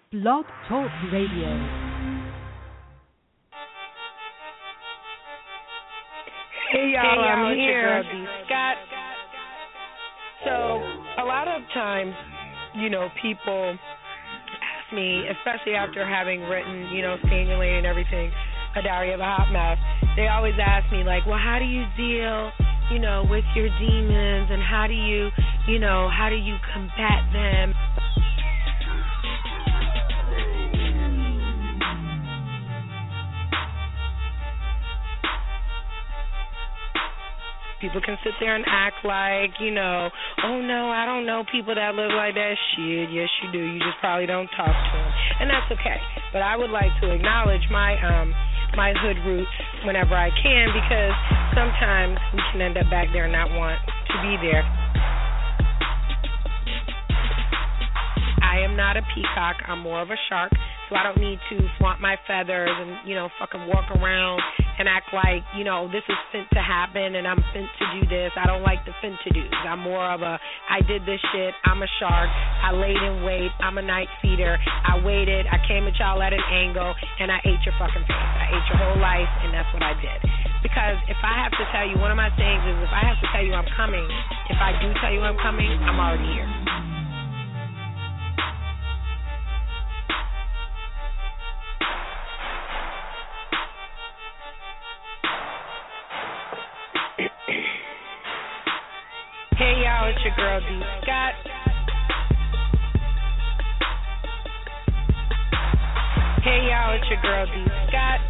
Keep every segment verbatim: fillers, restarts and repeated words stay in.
Blog Talk Radio. Hey y'all, hey, y'all I'm it's here. Your girl, D. Scott. So a lot of times, you know, people ask me, especially after having written, you know, Stay in Your Lane and everything, A Diary of a Hot Mess, they always ask me, like, well, how do you deal, you know, with your demons, and how do you, you know, how do you combat them? People can sit there and act like, you know, oh, no, I don't know people that live like that. Shit, yes, you do. You just probably don't talk to them. And that's okay. But I would like to acknowledge my um my hood roots whenever I can, because sometimes we can end up back there and not want to be there. I am not a peacock. I'm more of a shark. So I don't need to flaunt my feathers and, you know, fucking walk around and act like, you know, this is fit to happen and I'm fit to do this. I don't like the fit to do. I'm more of a, I did this shit. I'm a shark. I laid in wait. I'm a night feeder. I waited. I came at y'all at an angle and I ate your fucking face. I ate your whole life, and that's what I did. Because if I have to tell you, one of my sayings is, if I have to tell you I'm coming, if I do tell you I'm coming, I'm already here. Hey y'all, it's your girl D. Scott. Hey y'all, it's your girl D. Scott.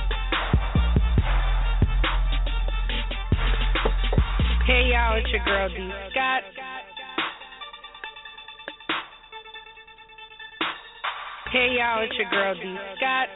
Hey y'all, it's your girl D. Scott. Hey y'all, it's your girl D. Scott.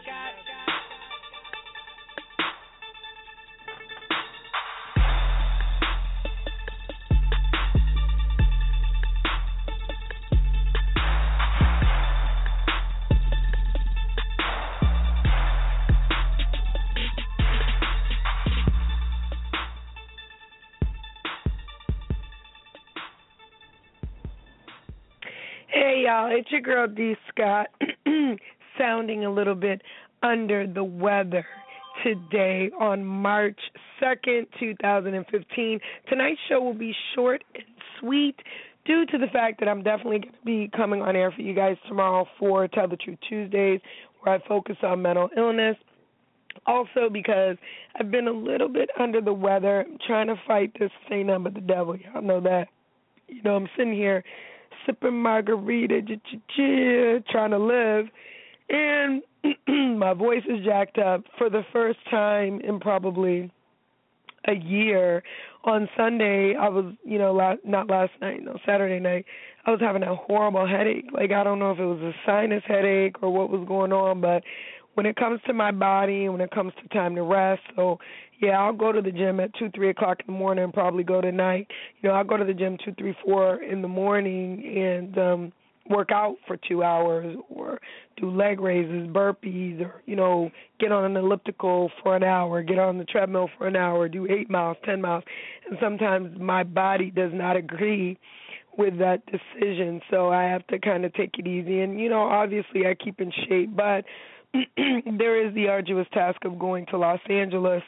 Hey y'all, it's your girl D. Scott, sounding a little bit under the weather today on March second, twenty fifteen. Tonight's show will be short and sweet due to the fact that I'm definitely going to be coming on air for you guys tomorrow for Tell the Truth Tuesdays, where I focus on mental illness. Also because I've been a little bit under the weather. I'm trying to fight this thing nothing but the devil. Y'all know that. You know, I'm sitting here sipping margarita, trying to live, and my voice is jacked up for the first time in probably a year. On Sunday, I was, you know, last, not last night, no, Saturday night, I was having a horrible headache. Like, I don't know if it was a sinus headache or what was going on, but when it comes to my body and when it comes to time to rest, so yeah, I'll go to the gym at two, three o'clock in the morning and probably go tonight. You know, I'll go to the gym two, three, four in the morning and um, work out for two hours or do leg raises, burpees, or, you know, get on an elliptical for an hour, get on the treadmill for an hour, do eight miles, ten miles. And sometimes my body does not agree with that decision, so I have to kind of take it easy. And, you know, obviously I keep in shape, but there is the arduous task of going to Los Angeles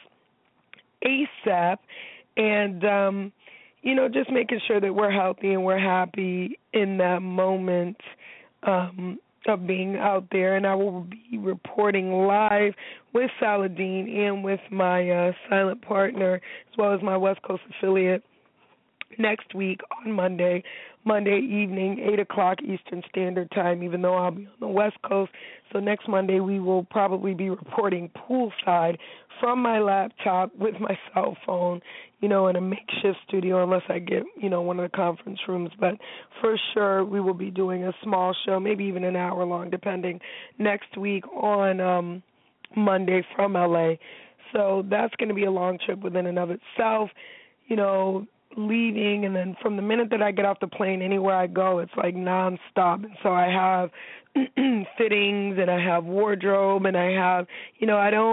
ASAP and, um, you know, just making sure that we're healthy and we're happy in that moment um, of being out there. And I will be reporting live with Saladin and with my uh, silent partner, as well as my West Coast affiliate, next week on Monday, Monday evening, eight o'clock Eastern Standard Time, even though I'll be on the West Coast. So next Monday we will probably be reporting poolside from my laptop with my cell phone, you know, in a makeshift studio unless I get, you know, one of the conference rooms. But for sure we will be doing a small show, maybe even an hour long, depending, next week on um, Monday from L A. So that's going to be a long trip within and of itself, you know, leaving, and then from the minute that I get off the plane, anywhere I go, it's like nonstop. And so I have fittings, and I have wardrobe, and I have, you know, I don't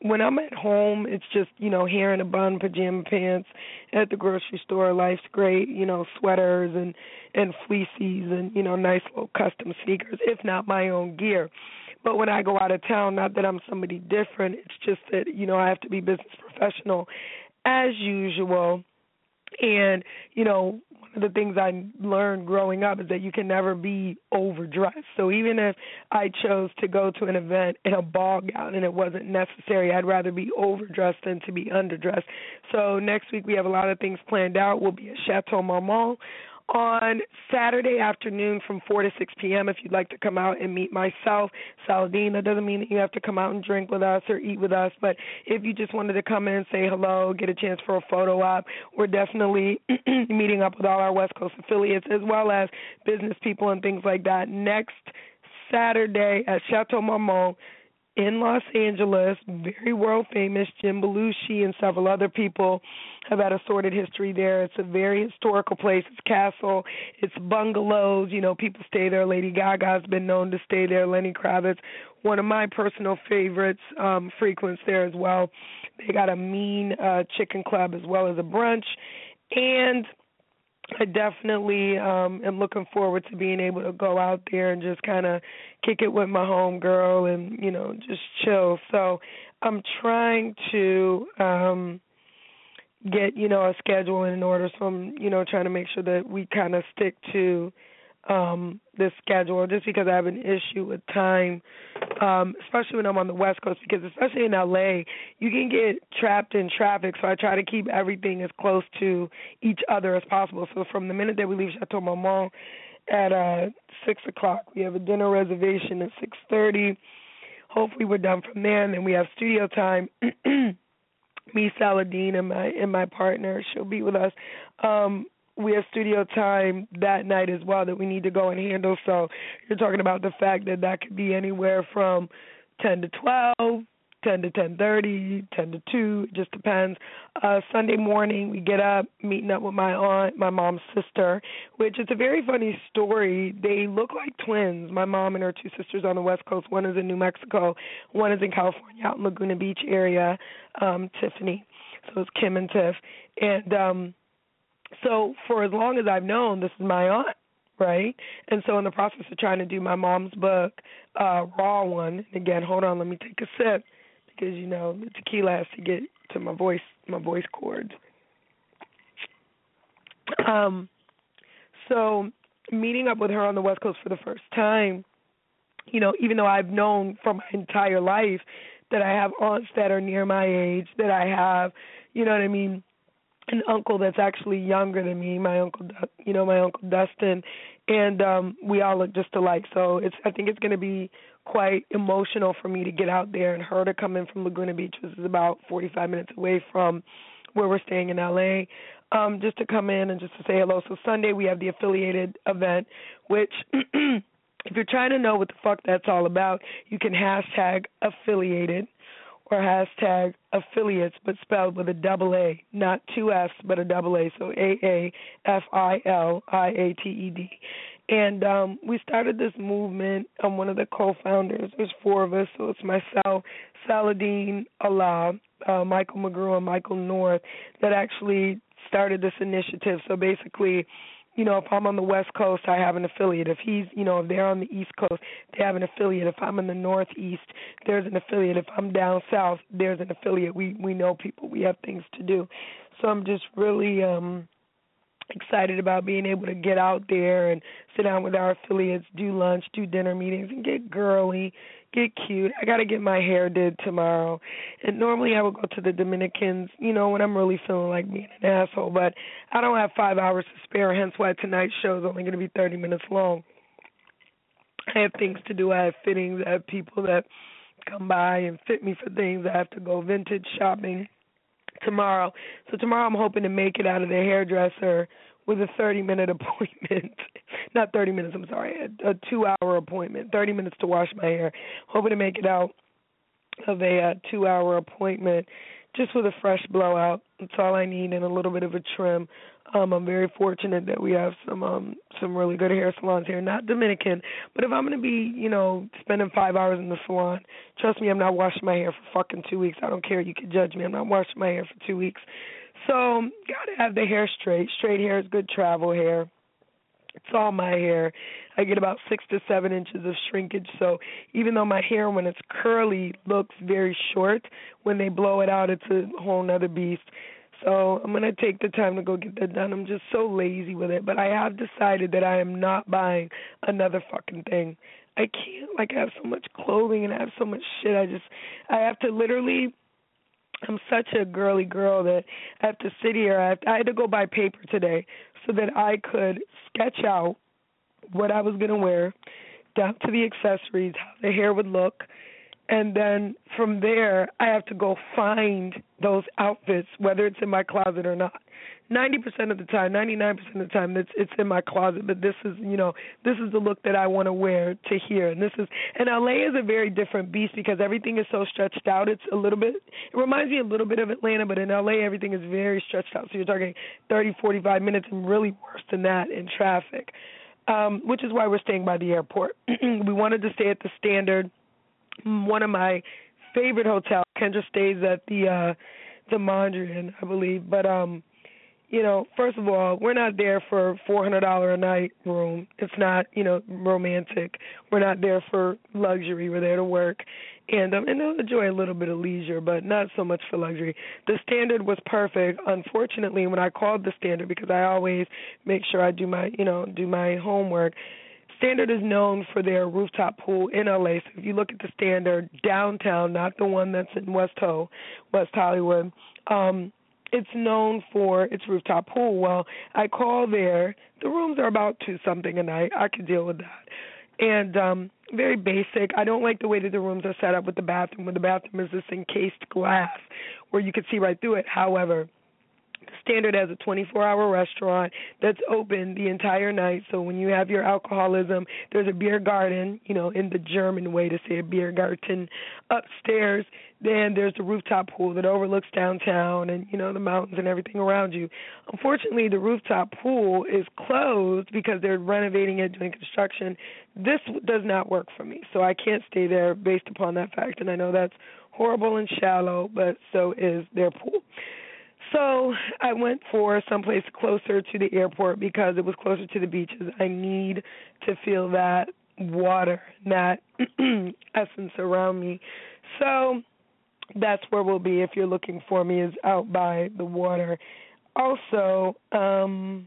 when I'm at home, it's just, you know, hair in a bun, pajama pants. At the grocery store, life's great, you know, sweaters and, and fleecies and, you know, nice little custom sneakers, if not my own gear. But when I go out of town, not that I'm somebody different, it's just that, you know, I have to be business professional as usual. And, you know, one of the things I learned growing up is that you can never be overdressed. So even if I chose to go to an event in a ball gown and it wasn't necessary, I'd rather be overdressed than to be underdressed. So next week we have a lot of things planned out. We'll be at Chateau Marmont on Saturday afternoon from four to six p.m. if you'd like to come out and meet myself, Saladin. That doesn't mean that you have to come out and drink with us or eat with us, but if you just wanted to come in and say hello, get a chance for a photo op, we're definitely meeting up with all our West Coast affiliates as well as business people and things like that next Saturday at Chateau Marmont in Los Angeles. Very world famous. Jim Belushi and several other people have had a sordid history there. It's a very historical place. It's castle. It's bungalows. You know, people stay there. Lady Gaga's been known to stay there. Lenny Kravitz, one of my personal favorites, um, frequents there as well. They got a mean uh, chicken club as well as a brunch. And I definitely um, am looking forward to being able to go out there and just kind of kick it with my homegirl and, you know, just chill. So I'm trying to um, get, you know, a schedule in order. So I'm, you know, trying to make sure that we kind of stick to um, this schedule just because I have an issue with time, um, especially when I'm on the West Coast, because especially in L A, you can get trapped in traffic, so I try to keep everything as close to each other as possible. So from the minute that we leave Chateau Marmont at uh, six o'clock, we have a dinner reservation at six thirty. Hopefully we're done from there, and then we have studio time. Me, Saladin, and my, and my partner, she'll be with us. Um, we have studio time that night as well that we need to go and handle. So you're talking about the fact that that could be anywhere from ten to twelve, ten to ten thirty, ten to two. It just depends. Uh, Sunday morning, we get up, meeting up with my aunt, my mom's sister, which is a very funny story. They look like twins, my mom and her two sisters on the West Coast. One is in New Mexico. One is in California, out in Laguna Beach area, um, Tiffany. So it's Kim and Tiff. And um So for as long as I've known, this is my aunt, right? And so in the process of trying to do my mom's book, uh, Raw One, and again, hold on, let me take a sip because, you know, the tequila has to get to my voice, my voice cords. Um, so meeting up with her on the West Coast for the first time, you know, even though I've known for my entire life that I have aunts that are near my age, that I have, you know what I mean, an uncle that's actually younger than me, my uncle, you know, my uncle Dustin, and um, we all look just alike. So it's, I think it's going to be quite emotional for me to get out there and her to come in from Laguna Beach, which is about forty-five minutes away from where we're staying in L A, um, just to come in and just to say hello. So Sunday we have the affiliated event, which if you're trying to know what the fuck that's all about, you can hashtag affiliated or hashtag affiliates, but spelled with a double A, not two F's, but a double A, so A A F I L I A T E D. And um, we started this movement. I'm one of the co-founders. There's four of us, so it's myself, Saladin Allah, uh, Michael McGrew, and Michael North that actually started this initiative. So basically, you know, if I'm on the West Coast, I have an affiliate. If he's, you know, if they're on the East Coast, they have an affiliate. If I'm in the Northeast, there's an affiliate. If I'm down South, there's an affiliate. We we know people. We have things to do. So I'm just really um, excited about being able to get out there and sit down with our affiliates, do lunch, do dinner meetings, and get girly, get cute. I got to get my hair did tomorrow. And normally I would go to the Dominicans, you know, when I'm really feeling like being an asshole. But I don't have five hours to spare, hence why tonight's show is only going to be thirty minutes long. I have things to do. I have fittings. I have people that come by and fit me for things. I have to go vintage shopping tomorrow. So tomorrow I'm hoping to make it out of the hairdresser with a thirty-minute appointment. Not thirty minutes, I'm sorry, a, a two-hour appointment, thirty minutes to wash my hair. Hoping to make it out of a uh, two-hour appointment just with a fresh blowout. That's all I need, and a little bit of a trim. Um, I'm very fortunate that we have some um, some really good hair salons here. Not Dominican, but if I'm going to be, you know, spending five hours in the salon, trust me, I'm not washing my hair for fucking two weeks. I don't care. You can judge me. I'm not washing my hair for two weeks. So, got to have the hair straight. Straight hair is good travel hair. It's all my hair. I get about six to seven inches of shrinkage. So even though my hair, when it's curly, looks very short, when they blow it out, it's a whole nother beast. So I'm going to take the time to go get that done. I'm just so lazy with it. But I have decided that I am not buying another fucking thing. I can't. Like, I have so much clothing and I have so much shit. I just, I have to literally, I'm such a girly girl that I have to sit here. I, have to, I had to go buy paper today so that I could sketch out what I was going to wear, down to the accessories, how the hair would look, and then from there I have to go find those outfits, whether it's in my closet or not. ninety percent of the time, ninety-nine percent of the time, it's it's in my closet. But this is, you know, this is the look that I want to wear to here. And this is, and L A is a very different beast because everything is so stretched out. It's a little bit, it reminds me a little bit of Atlanta, but in L A everything is very stretched out. So you're talking thirty, forty-five minutes, and really worse than that in traffic, um, which is why we're staying by the airport. We wanted to stay at the Standard. One of my favorite hotels. Kendra stays at the uh, the Mondrian, I believe. But um, you know, first of all, we're not there for four hundred dollars a night room. It's not, you know, romantic. We're not there for luxury. We're there to work and um, and to enjoy a little bit of leisure, but not so much for luxury. The Standard was perfect. Unfortunately, when I called the Standard, because I always make sure I do my, you know, do my homework. Standard is known for their rooftop pool in L A. So if you look at the Standard downtown, not the one that's in West Ho, West Hollywood, um, it's known for its rooftop pool. Well, I call there. The rooms are about two something a night. I can deal with that. And um, very basic. I don't like the way that the rooms are set up with the bathroom. When the bathroom is this encased glass where you can see right through it. However, Standard has a twenty-four hour restaurant that's open the entire night. So when you have your alcoholism, there's a beer garden, you know, in the German way to say a beer garden upstairs. Then there's the rooftop pool that overlooks downtown and, you know, the mountains and everything around you. Unfortunately, the rooftop pool is closed because they're renovating it, doing construction. This does not work for me, so I can't stay there based upon that fact. And I know that's horrible and shallow, but so is their pool. So I went for someplace closer to the airport because it was closer to the beaches. I need to feel that water, that essence around me. So that's where we'll be if you're looking for me, is out by the water. Also, um,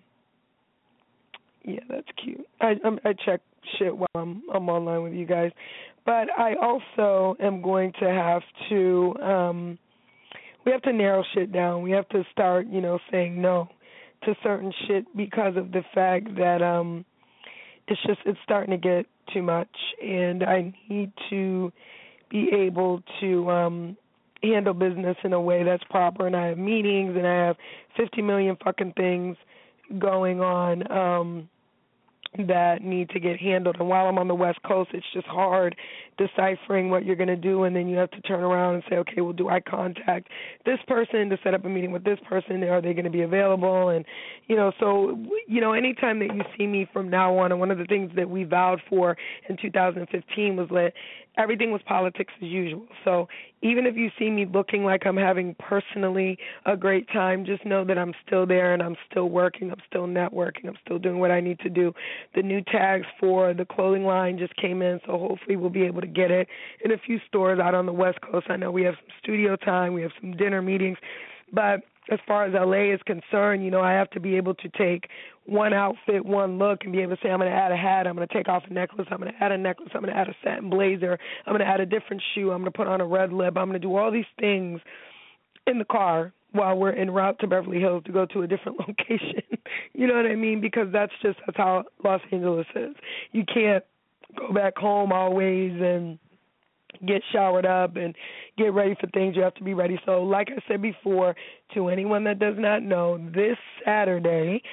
yeah, that's cute. I I check shit while I'm I'm online with you guys, but I also am going to have to. Um, We have to narrow shit down. We have to start, you know, saying no to certain shit because of the fact that um, it's just it's starting to get too much, and I need to be able to um, handle business in a way that's proper. And I have meetings, and I have fifty million fucking things going on um, that need to get handled. And while I'm on the West Coast, it's just hard deciphering what you're going to do, and then you have to turn around and say, okay, well, do I contact this person to set up a meeting with this person? Are they going to be available? And, you know, so, you know, anytime that you see me from now on, and one of the things that we vowed for in two thousand fifteen was that everything was politics as usual. So even if you see me looking like I'm having personally a great time, just know that I'm still there and I'm still working, I'm still networking, I'm still doing what I need to do. The new tags for the clothing line just came in, so hopefully we'll be able to get it in a few stores out on the West Coast. I know we have some studio time, we have some dinner meetings, but as far as L A is concerned, you know, I have to be able to take one outfit, one look, and be able to say, I'm going to add a hat, I'm going to take off a necklace, I'm going to add a necklace, I'm going to add a satin blazer, I'm going to add a different shoe, I'm going to put on a red lip, I'm going to do all these things in the car while we're en route to Beverly Hills to go to a different location. You know what I mean? Because that's just that's how Los Angeles is. You can't go back home always and get showered up and get ready for things. You have to be ready. So like I said before, to anyone that does not know, this Saturday,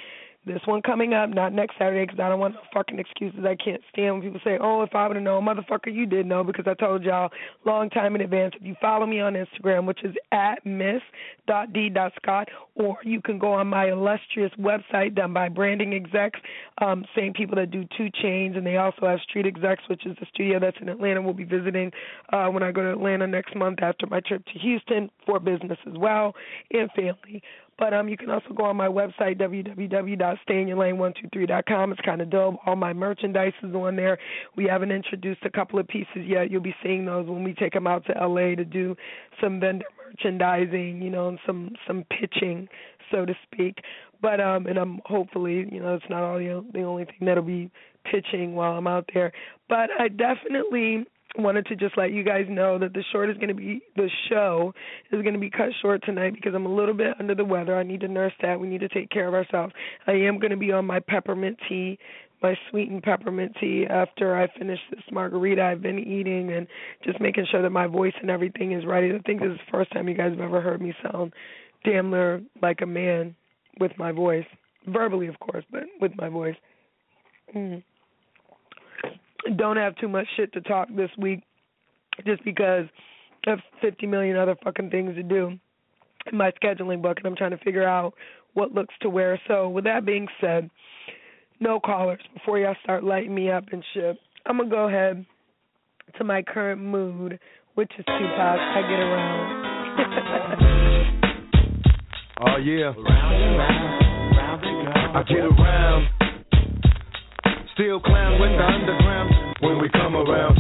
This one coming up, not next Saturday, because I don't want no fucking excuses. I can't stand when people say, oh, if I would have known, motherfucker, you did know, because I told y'all long time in advance. If you follow me on Instagram, which is at miss dot d dot scott, or you can go on my illustrious website done by Branding Execs, um, same people that do Two Chains, and they also have Street Execs, which is the studio that's in Atlanta. We'll be visiting uh, when I go to Atlanta next month after my trip to Houston for business as well and family. But um, you can also go on my website, w w w dot stay in your lane one two three dot com. It's kind of dope. All my merchandise is on there. We haven't introduced a couple of pieces yet. You'll be seeing those when we take them out to L A to do some vendor merchandising, you know, and some, some pitching, so to speak. But um, and I'm hopefully, you know, it's not all the, the only thing that'll be pitching while I'm out there. But I definitely wanted to just let you guys know that the short is going to be the show is going to be cut short tonight because I'm a little bit under the weather. I need to nurse that. We need to take care of ourselves. I am going to be on my peppermint tea, my sweetened peppermint tea after I finish this margarita I've been eating, and just making sure that my voice and everything is ready. I think this is the first time you guys have ever heard me sound damn near like a man with my voice, verbally of course, but with my voice. Mm. Don't have too much shit to talk this week just because I have fifty million other fucking things to do in my scheduling book, and I'm trying to figure out what looks to wear. So with that being said, no callers before y'all start lighting me up and shit. I'm going to go ahead to my current mood, which is Tupac. I get around. Oh, yeah. I get around. Still clown with the underground when we come around.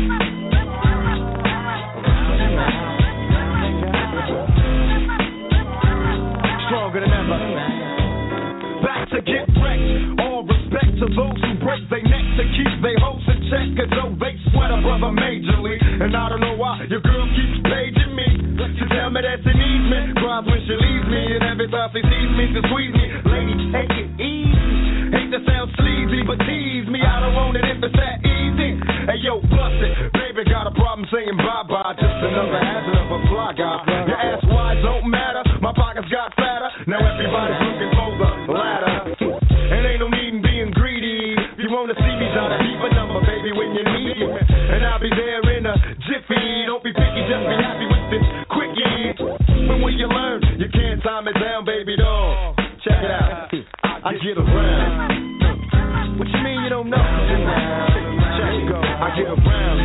Stronger than ever. Back to get wrecked. All respect to those who break their necks to keep their hopes in check. Cause though they sweat a brother majorly. And I don't know why your girl keeps paging me. She tell me that she needs me. Cries when she leaves me. And every time she sees me to squeeze me. Lady, take it easy. Hate to sound sleazy, but tease me. I don't want it if it's that easy. Hey, yo, bust it. Baby got a problem saying bye-bye. Just another hazard of a fly guy. Your ass wide don't matter. My pockets got fatter. Now everybody's looking for the ladder. And ain't no need in being greedy. If you want to see me, try to keep a number, baby, when you need me. And I'll be there in a jiffy. Don't be picky, just be happy with this quickie. But when you learn, you can't time it down, baby doll. Check it out. I get around. What you mean you don't know? Check it go. I get around.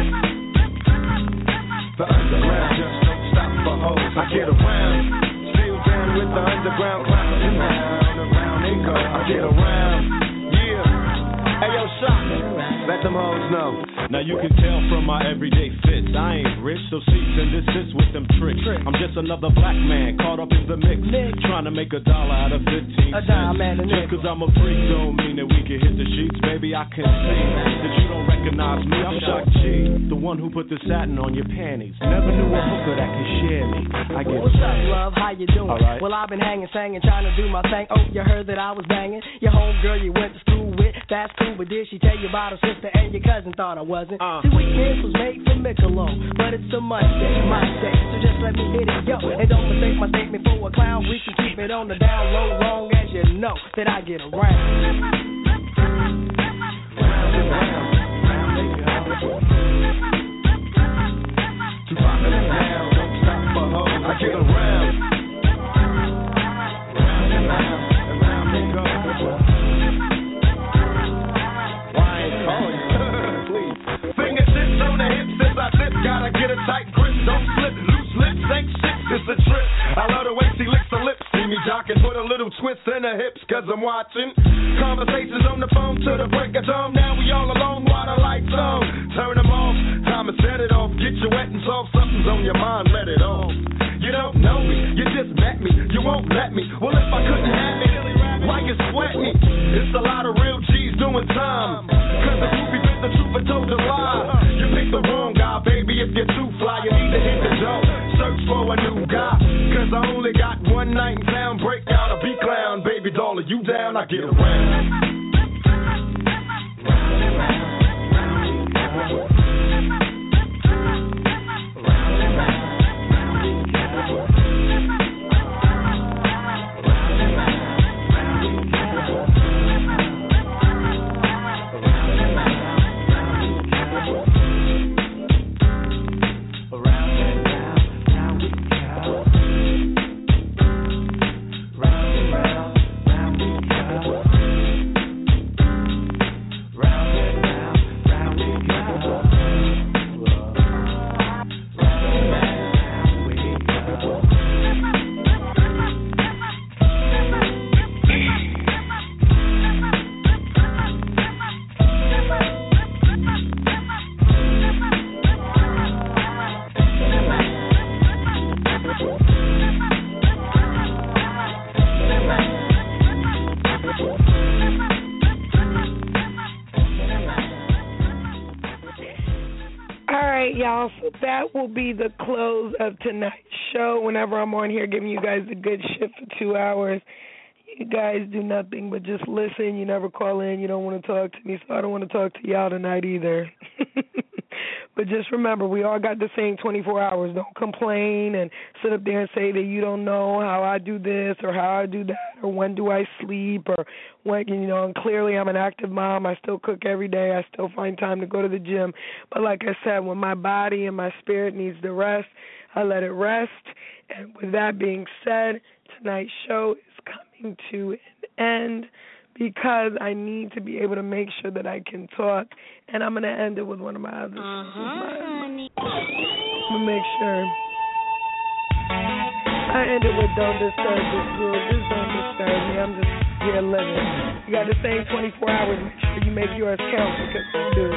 The underground just don't stop for hoes. I get around. Still down with the underground clowns. Around, around they go. I get around. Yeah. Hey yo, Shock. Let them hoes know. Now you can tell from my everyday fits, I ain't rich, so cease and desist with them tricks. I'm just another black man caught up in the mix, trying to make a dollar out of fifteen cents. Just cause I'm a freak don't mean that we can hit the sheets. Baby, I can see that you don't recognize me. I'm Shock G, the one who put the satin on your panties. Never knew a hooker that could share me. I get What's up, love? How you doing? Right. Well, I've been hanging, singing, trying to do my thing. Oh, you heard that I was banging? Your homegirl you went to school with, that's cool, but did she tell you about her sister and your cousin? Thought I wasn't. Uh. See, weekends was made for Michelob, but it's a Monday, my day, so just let me hit it, yo. And don't mistake my statement for a clown. We can keep it on the down low, long as you know that I get around. Round and round, round they go. Too poppin' and down, don't stop for hoes. I get around. Round and round, and round they go. Why ain't calling you? Please. Fingertips on the hips as I dip. Gotta get a tight grip, don't slip. Loose lips ain't shit, it's a trip. I love the way she licks her lips. See me jockin', put a little twist in her hips, cause I'm watching. Conversations on the phone to the break of dawn. Now we all alone while the lights on. Turn them off, time to set it off. Get you wet and soft, something's on your mind, let it off. You don't know me, you just met me, you won't let me. Well, if I couldn't have it, why you sweat me? It's a lot of real G's doing time. Cause the groupie bit the truth and told a lie. You picked the wrong guy, baby, if you're too fly, you need to hit the door. Search for a new guy, cause I only got one night in town. Break out a B-clown, baby doll, are you down? I get around. All right, y'all. So that will be the close of tonight's show. Whenever I'm on here giving you guys the good shit for two hours, you guys do nothing but just listen. You never call in. You don't want to talk to me, so I don't want to talk to y'all tonight either. But just remember, we all got the same twenty-four hours. Don't complain and sit up there and say that you don't know how I do this or how I do that or when do I sleep or when, you know, and clearly I'm an active mom. I still cook every day. I still find time to go to the gym. But like I said, when my body and my spirit needs to rest, I let it rest. And with that being said, tonight's show is coming to an end, because I need to be able to make sure that I can talk. And I'm going to end it with one of my other uh-huh. I'm going to make sure. I end it with don't disturb this girl. Just don't disturb me. I'm just here living. You got the same twenty-four hours. Make sure you make yours count, because I do.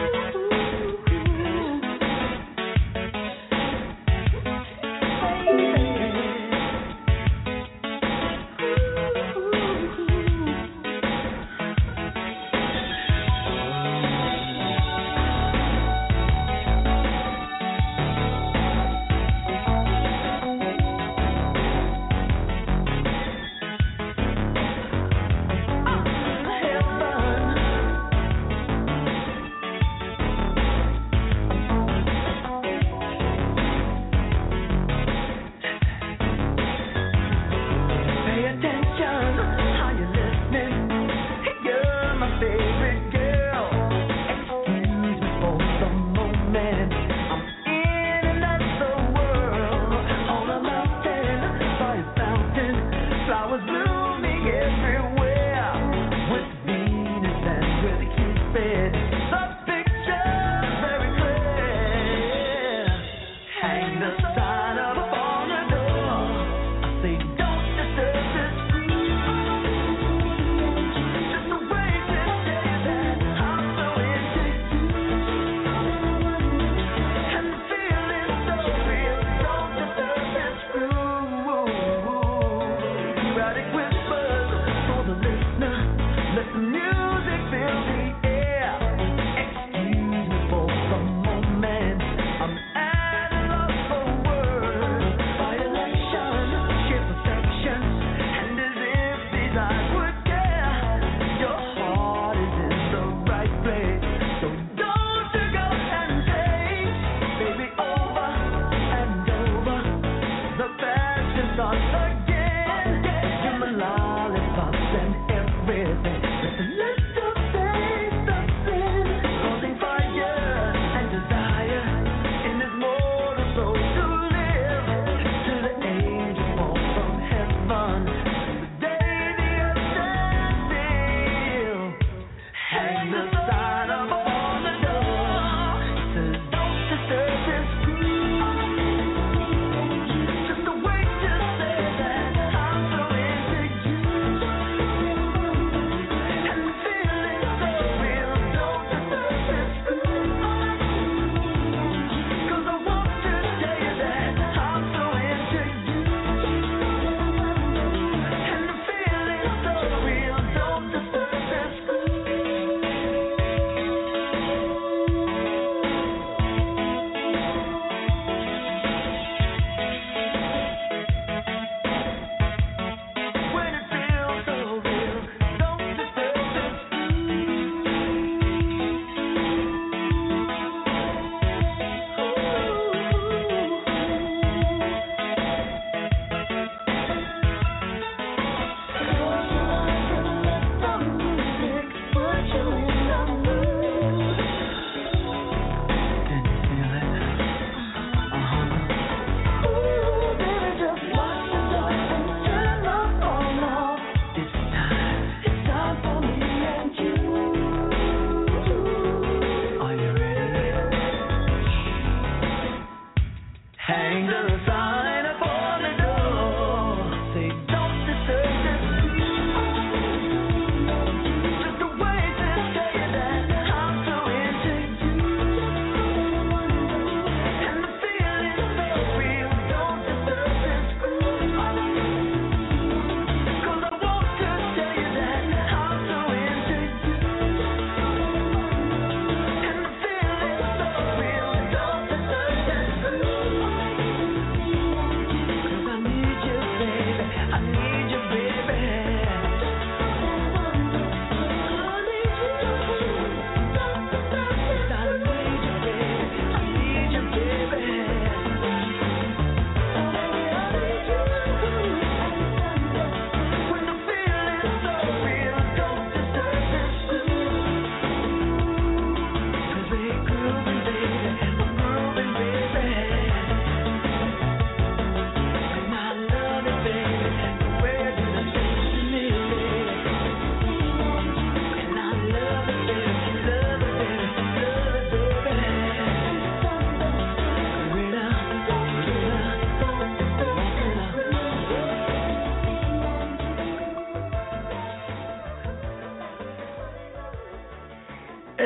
Don't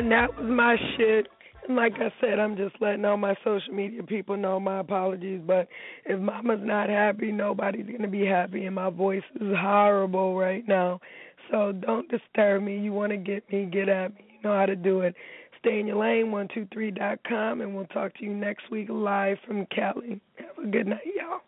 And that was my shit. And like I said, I'm just letting all my social media people know my apologies. But if mama's not happy, nobody's going to be happy. And my voice is horrible right now. So don't disturb me. You want to get me, get at me. You know how to do it. Stay in your lane, one two three dot com, and we'll talk to you next week live from Cali. Have a good night, y'all.